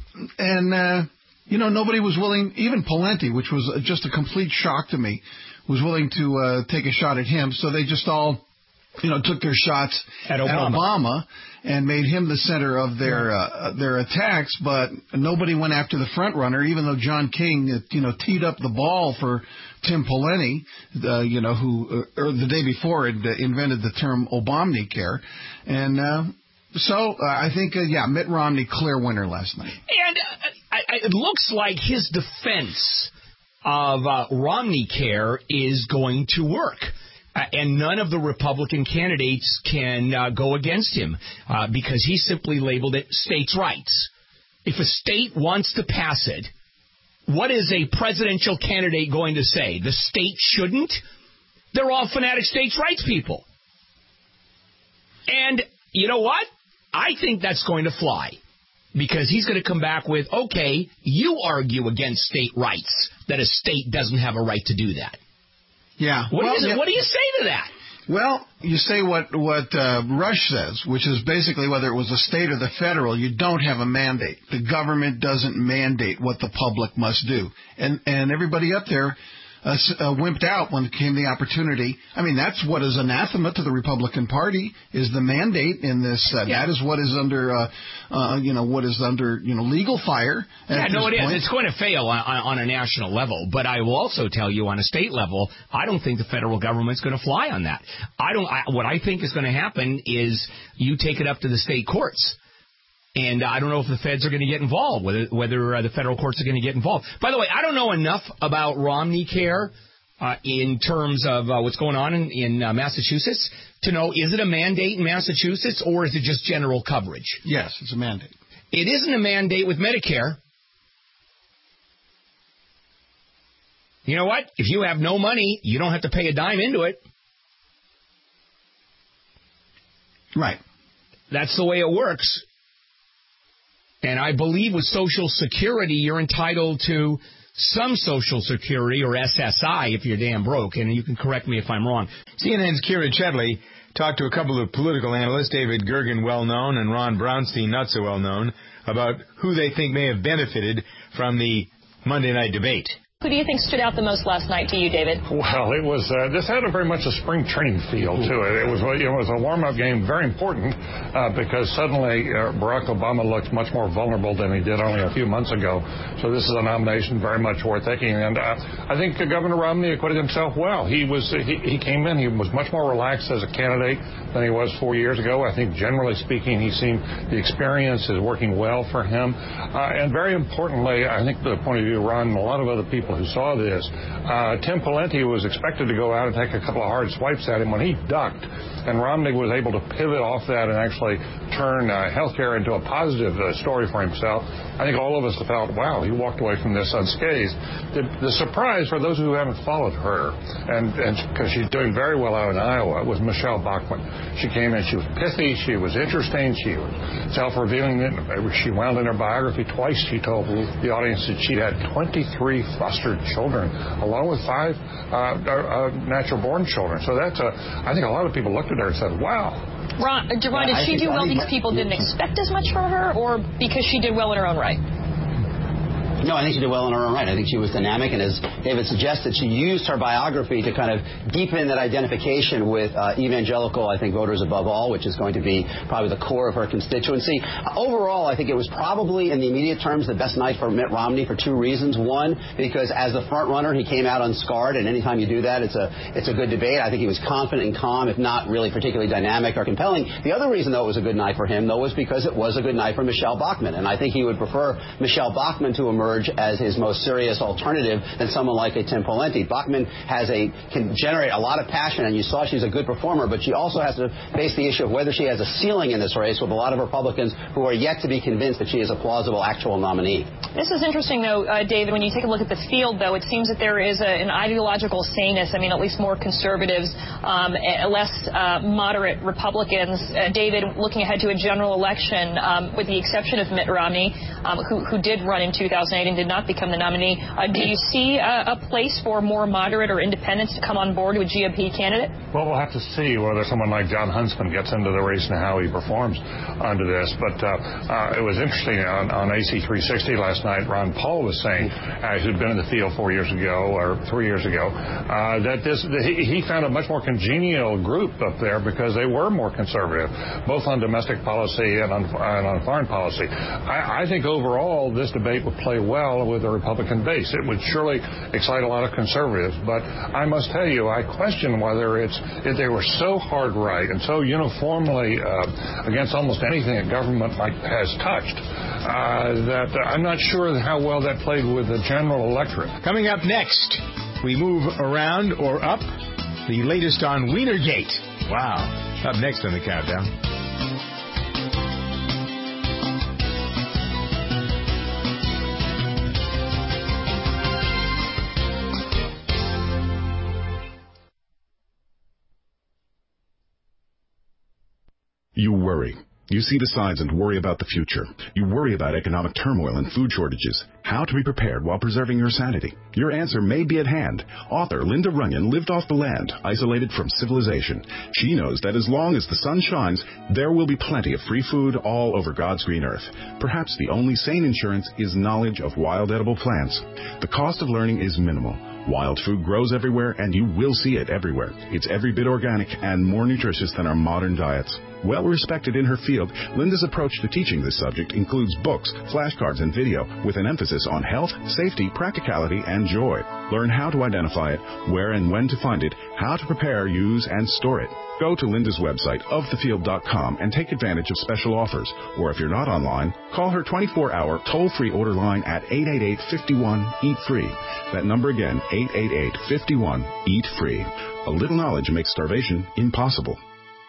and, uh, you know, nobody was willing, even Pawlenty, which was just a complete shock to me, was willing to uh, take a shot at him. So they just all you know, took their shots at Obama. at Obama and made him the center of their uh, their attacks, but nobody went after the front runner, even though John King, you know, teed up the ball for Tim Pawlenty, uh, you know, who uh, or the day before had uh, invented the term Obamacare, and uh, so uh, I think, uh, yeah, Mitt Romney, clear winner last night. And uh, I, I, it looks like his defense of uh, Romneycare is going to work. Uh, and none of the Republican candidates can uh, go against him uh, because he simply labeled it states' rights. If a state wants to pass it, what is a presidential candidate going to say? The state shouldn't? They're all fanatic states' rights people. And you know what? I think that's going to fly because he's going to come back with, okay, you argue against state rights, that a state doesn't have a right to do that. Yeah. What, well, do you, yeah. what do you say to that? Well, you say what what uh, Rush says, which is basically whether it was the state or the federal, you don't have a mandate. The government doesn't mandate what the public must do. And and everybody up there uh, uh, wimped out when it came the opportunity. I mean, that's what is anathema to the Republican Party, is the mandate in this. Uh, yeah. That is what is under, uh, uh, you know, what is under, you know, legal fire. Yeah, no, it point. is. It's going to fail on, on a national level. But I will also tell you on a state level, I don't think the federal government's going to fly on that. I don't. I, what I think is going to happen is you take it up to the state courts. And I don't know if the feds are going to get involved, whether whether uh, the federal courts are going to get involved. By the way, I don't know enough about Romneycare uh, in terms of uh, what's going on in, in uh, Massachusetts to know, is it a mandate in Massachusetts or is it just general coverage? Yes, it's a mandate. It isn't a mandate with Medicare. You know what? If you have no money, you don't have to pay a dime into it. Right. That's the way it works. And I believe with Social Security, you're entitled to some Social Security or S S I if you're damn broke. And you can correct me if I'm wrong. C N N's Kira Chedley talked to a couple of political analysts, David Gergen, well-known, and Ron Brownstein, not so well-known, about who they think may have benefited from the Monday night debate. Who do you think stood out the most last night to you, David? Well, it was uh, this had a very much a spring training feel to it. It was it was a warm-up game, very important uh, because suddenly uh, Barack Obama looked much more vulnerable than he did only a few months ago. So this is a nomination very much worth taking. And uh, I think uh, Governor Romney acquitted himself well. He was uh, he, he came in. He was much more relaxed as a candidate than he was four years ago. I think generally speaking, he seemed the experience is working well for him. Uh, and very importantly, I think the point of view, Ron, and a lot of other people who saw this, uh, Tim Pawlenty was expected to go out and take a couple of hard swipes at him when he ducked, and Romney was able to pivot off that and actually turn uh, healthcare into a positive uh, story for himself. I think all of us felt, wow, he walked away from this unscathed. The, the surprise for those who haven't followed her, and because she's doing very well out in Iowa, was Michelle Bachmann. She came in, she was pithy, she was interesting, she was self-revealing. She wound in her biography twice. She told the audience that she had twenty-three fostered children, along with five uh, uh, natural-born children. So that's a, I think a lot of people looked at her and said, wow. Ron, Ron did she do well these people didn't expect as much from her, or because she did well in her own right? No, I think she did well in her own right. I think she was dynamic, and as David suggested, she used her biography to kind of deepen that identification with uh, evangelical, I think, voters above all, which is going to be probably the core of her constituency. Uh, overall, I think it was probably, in the immediate terms, the best night for Mitt Romney for two reasons. One, because as the front runner, he came out unscarred, and anytime you do that, it's a it's a good debate. I think he was confident and calm, if not really particularly dynamic or compelling. The other reason, though, it was a good night for him, though, was because it was a good night for Michelle Bachmann, and I think he would prefer Michelle Bachmann to emerge as his most serious alternative than someone like a Tim Pawlenty. Bachmann has a can generate a lot of passion, and you saw she's a good performer, but she also has to face the issue of whether she has a ceiling in this race with a lot of Republicans who are yet to be convinced that she is a plausible actual nominee. This is interesting, though, uh, David. When you take a look at the field, though, it seems that there is a, an ideological saneness. I mean, at least more conservatives, um, less uh, moderate Republicans. Uh, David, looking ahead to a general election, um, with the exception of Mitt Romney, um, who, who did run in two thousand eight, Biden did not become the nominee. Uh, do you see uh, a place for more moderate or independents to come on board with G O P candidate? Well, we'll have to see whether someone like John Huntsman gets into the race and how he performs under this. But uh, uh, it was interesting on, on A C three sixty last night. Ron Paul was saying, uh, who'd been in the field four years ago or three years ago, uh, that this he, he found a much more congenial group up there because they were more conservative, both on domestic policy and on, and on foreign policy. I, I think overall this debate would play well with the Republican base. It would surely excite a lot of conservatives, but I must tell you, I question whether it's if they were so hard right and so uniformly uh, against almost anything that government might, has touched uh, that uh, I'm not sure how well that played with the general electorate. Coming up next, we move around or up. The latest on Wienergate. Wow. Up next on the countdown. You worry. You see the signs and worry about the future. You worry about economic turmoil and food shortages. How to be prepared while preserving your sanity. Your answer may be at hand. Author Linda Runyon lived off the land, isolated from civilization. She knows that as long as the sun shines, there will be plenty of free food all over God's green earth. Perhaps the only sane insurance is knowledge of wild edible plants. The cost of learning is minimal. Wild food grows everywhere, and you will see it everywhere. It's every bit organic and more nutritious than our modern diets. Well respected in her field, Linda's approach to teaching this subject includes books, flashcards, and video with an emphasis on health, safety, practicality, and joy. Learn how to identify it, where and when to find it, how to prepare, use, and store it. Go to Linda's website, of the field dot com, and take advantage of special offers. Or if you're not online, call her twenty-four hour toll-free order line at eight eight eight, five one, eat free. That number again, eight eight eight, five one, eat free. A little knowledge makes starvation impossible.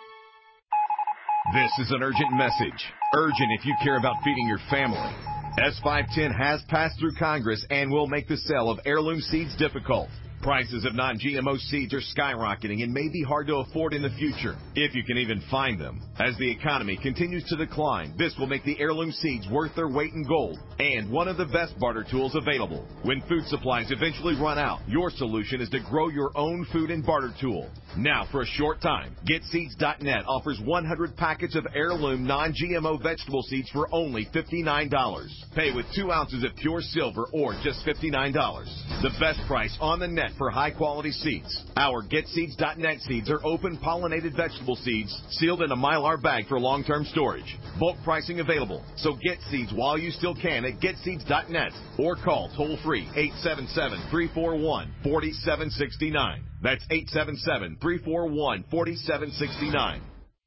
This is an urgent message. Urgent if you care about feeding your family. S five ten has passed through Congress and will make the sale of heirloom seeds difficult. Prices of non G M O seeds are skyrocketing and may be hard to afford in the future, if you can even find them. As the economy continues to decline, this will make the heirloom seeds worth their weight in gold and one of the best barter tools available. When food supplies eventually run out, your solution is to grow your own food and barter tool. Now, for a short time, Get Seeds dot net offers one hundred packets of heirloom non G M O vegetable seeds for only fifty-nine dollars. Pay with two ounces of pure silver or just fifty-nine dollars. The best price on the net for high-quality seeds. Our Get Seeds dot net seeds are open pollinated vegetable seeds sealed in a Mylar bag for long-term storage. Bulk pricing available, so get seeds while you still can at Get Seeds dot net or call toll-free eight seven seven, three four one, four seven six nine. That's eight seven seven, three four one, four seven six nine.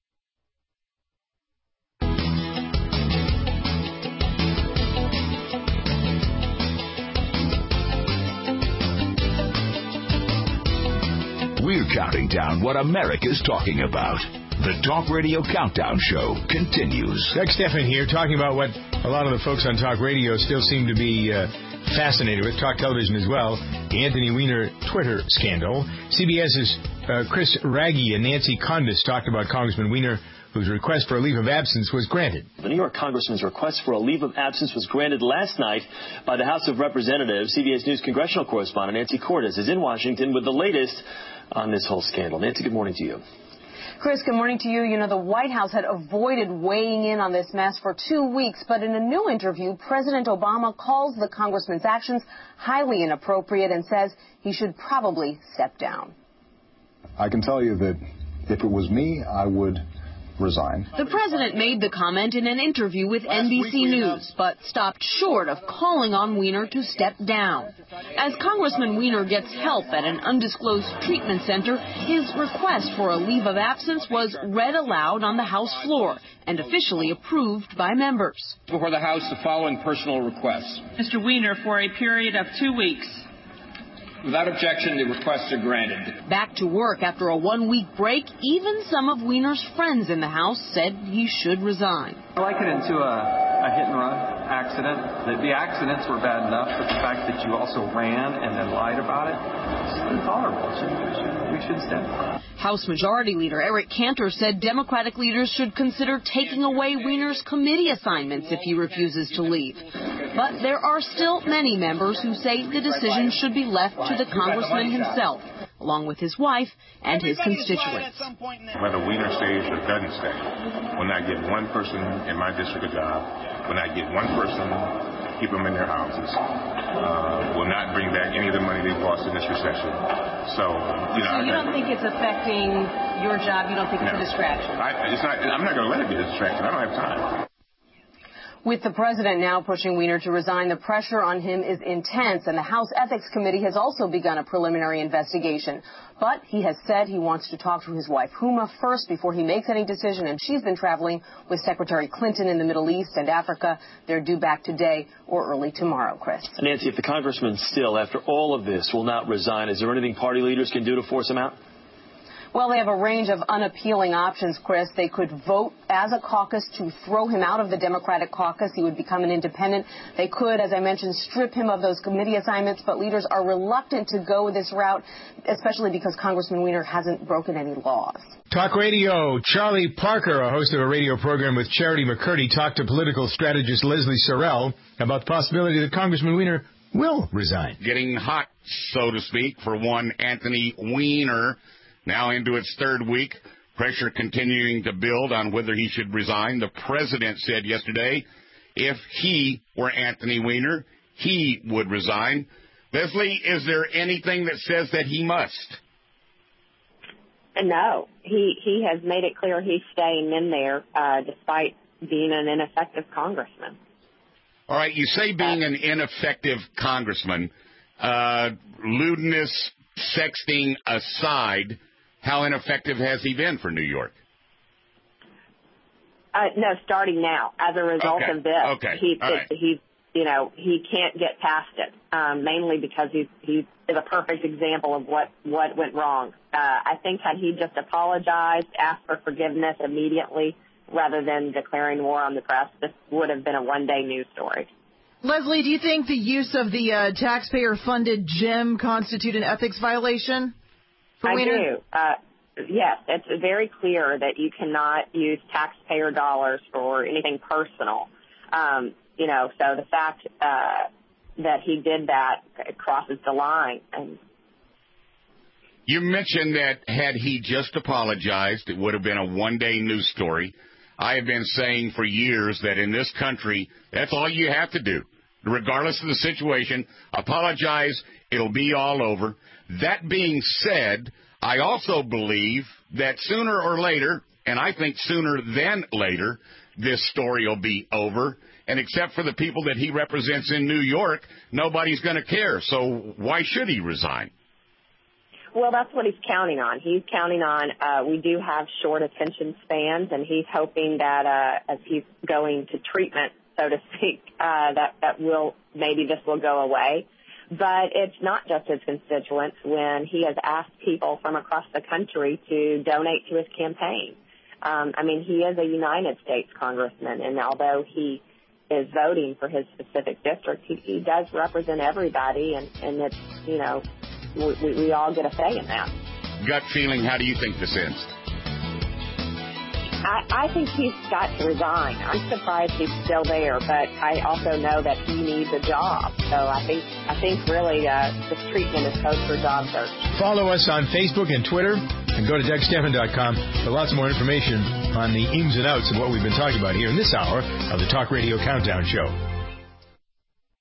We're counting down what America's talking about. The Talk Radio Countdown Show continues. Doug Stephan here, talking about what a lot of the folks on Talk Radio still seem to be uh, fascinated with, Talk Television as well, the Anthony Weiner Twitter scandal. CBS's uh, Chris Raggi and Nancy Kundus talked about Congressman Weiner, whose request for a leave of absence was granted. The New York Congressman's request for a leave of absence was granted last night by the House of Representatives. C B S News congressional correspondent Nancy Cordes is in Washington with the latest on this whole scandal. Nancy, good morning to you. Chris, good morning to you. You know, the White House had avoided weighing in on this mess for two weeks, but in a new interview, President Obama calls the congressman's actions highly inappropriate and says he should probably step down. I can tell you that if it was me, I would resign. The president made the comment in an interview with N B C News, but stopped short of calling on Weiner to step down. As Congressman Weiner gets help at an undisclosed treatment center, his request for a leave of absence was read aloud on the House floor and officially approved by members. Before the House, the following personal requests. Mister Weiner, for a period of two weeks. Without objection, the requests are granted. Back to work after a one-week break, even some of Weiner's friends in the House said he should resign. I liken it to a, a hit-and-run accident. The, the accidents were bad enough, but the fact that you also ran and then lied about it, it's intolerable. We should, we should stand for it. House Majority Leader Eric Cantor said Democratic leaders should consider taking away Weiner's committee assignments if he refuses to leave. But there are still many members who say the decision should be left to the congressman himself, along with his wife and his constituents. Whether Weiner stays or doesn't stay, when I get one person in my district a job, when I get one person, keep them in their houses, uh, will not bring back any of the money they've lost in this recession. So, you know, so you don't think it's affecting your job? You don't think it's no. a distraction? I, it's not. I'm not going to let it be a distraction. I don't have time. With the president now pushing Weiner to resign, the pressure on him is intense, and the House Ethics Committee has also begun a preliminary investigation. But he has said he wants to talk to his wife, Huma, first before he makes any decision, and she's been traveling with Secretary Clinton in the Middle East and Africa. They're due back today or early tomorrow, Chris. Nancy, if the congressman still, after all of this, will not resign, is there anything party leaders can do to force him out? Well, they have a range of unappealing options, Chris. They could vote as a caucus to throw him out of the Democratic caucus. He would become an independent. They could, as I mentioned, strip him of those committee assignments. But leaders are reluctant to go this route, especially because Congressman Weiner hasn't broken any laws. Talk Radio. Charlie Parker, a host of a radio program with Charity McCurdy, talked to political strategist Leslie Sorrell about the possibility that Congressman Weiner will resign. Getting hot, so to speak, for one Anthony Weiner. Now into its third week, pressure continuing to build on whether he should resign. The president said yesterday if he were Anthony Weiner, he would resign. Leslie, is there anything that says that he must? No. He he has made it clear he's staying in there uh, despite being an ineffective congressman. All right, you say being an ineffective congressman, uh, lewdness, sexting aside, how ineffective has he been for New York? Uh, no, starting now. As a result okay. of this, okay. he, All right. he, you know, he can't get past it. Um, mainly because he he is a perfect example of what what went wrong. Uh, I think had he just apologized, asked for forgiveness immediately, rather than declaring war on the press, this would have been a one-day news story. Leslie, do you think the use of the uh, taxpayer-funded gym constitute an ethics violation for I Weiner? do. Uh, yes, it's very clear that you cannot use taxpayer dollars for anything personal. Um, you know, so the fact uh, that he did that it crosses the line. And you mentioned that had he just apologized, it would have been a one-day news story. I have been saying for years that in this country, that's all you have to do. Regardless of the situation, apologize, it'll be all over. That being said, I also believe that sooner or later, and I think sooner than later, this story will be over. And except for the people that he represents in New York, nobody's going to care. So why should he resign? Well, that's what he's counting on. He's counting on, uh, we do have short attention spans, and he's hoping that uh, as he's going to treatment, so to speak, uh, that, that will, maybe this will go away. But it's not just his constituents when he has asked people from across the country to donate to his campaign. Um, I mean, he is a United States congressman, and although he is voting for his specific district, he, he does represent everybody, and, and it's, you know, we, we all get a say in that. Gut feeling, how do you think this ends? I, I think he's got to resign. I'm surprised he's still there, but I also know that he needs a job. So I think I think really uh, this treatment is post for job search. Follow us on Facebook and Twitter, and go to Doug Stephan dot com for lots more information on the ins and outs of what we've been talking about here in this hour of the Talk Radio Countdown Show.